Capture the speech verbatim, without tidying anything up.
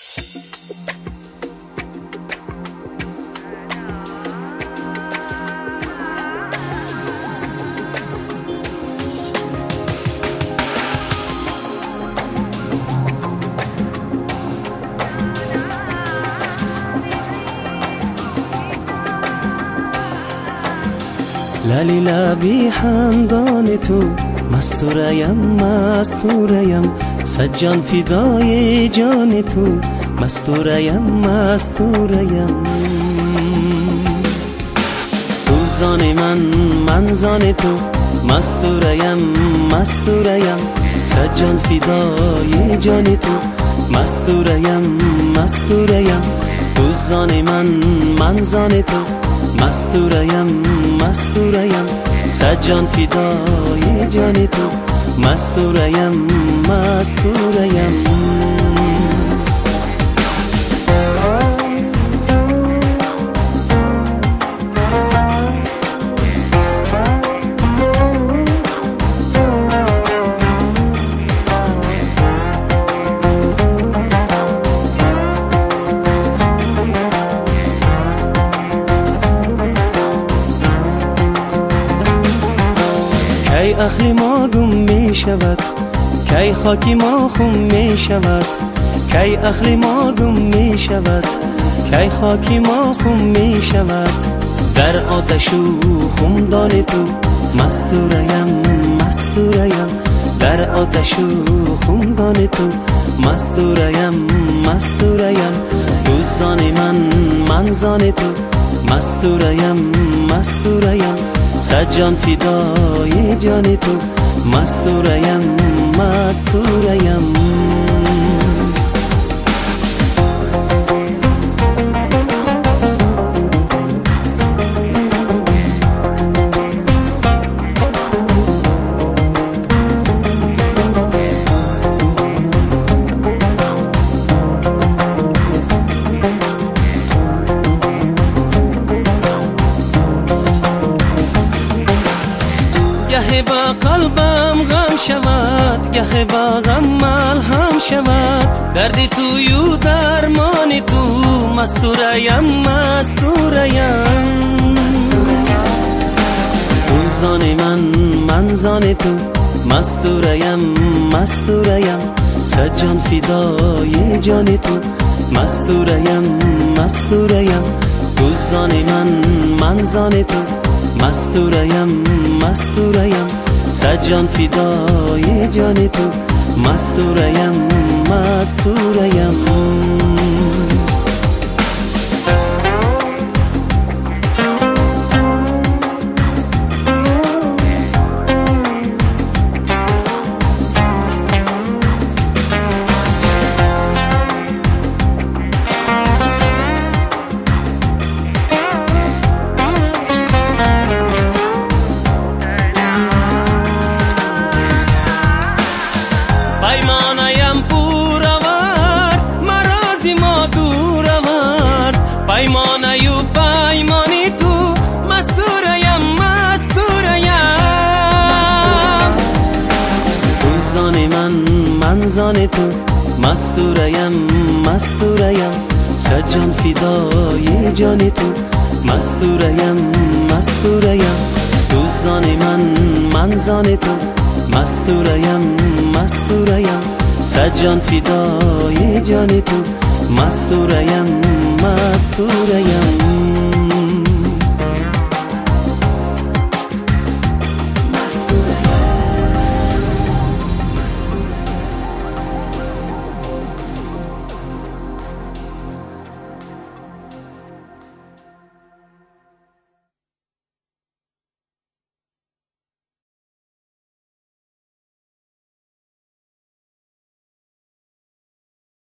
للی لبی خندان تو مستوریم مستوریم صد جان فدای جان تو مستوریم مستوریم تو زان من من زان تو مستوریم مستوریم صد جان فدای جان تو مستوریم مستوریم تو زان من من زان تو مستوریم مستوریم صد جان فدای جان تو مستوریم مستوریم کی عقل ما گم می شود کی خاکی ما خم می شود کی عقل ما گم می شود کی خاکی ما خم می شود در آتش و خمدان تو مستوریم مستوریم در آتش و خمدان تو مستوریم مستوریم تو زان من من زان تو مستوریم مستوریم صد جان فدای جان تو مستوریم مستوریم گه با قلبم غم شود گه با غم ملهم شود دردی تویو درمانی تو مستوریم مستوریم تو زان من من زان تو مستوریم مستوریم صد جان فدای جان تو مستوریم مستوریم تو زان من من زان تو مستوریم مستوریم صد جان فدای جان تو مستوریم مستوریم پیمانیم پور آورد مرازی ما دور آورد پیمانیو پیمانی تو مستوریم مستوریم تو زان من من زان تو مستوریم مستوریم صد جان فدای جان تو مستوریم مستوریم تو زان من من زان تو مستوریم مستوریم صد جان فدای جان تو مستوریم مستوریم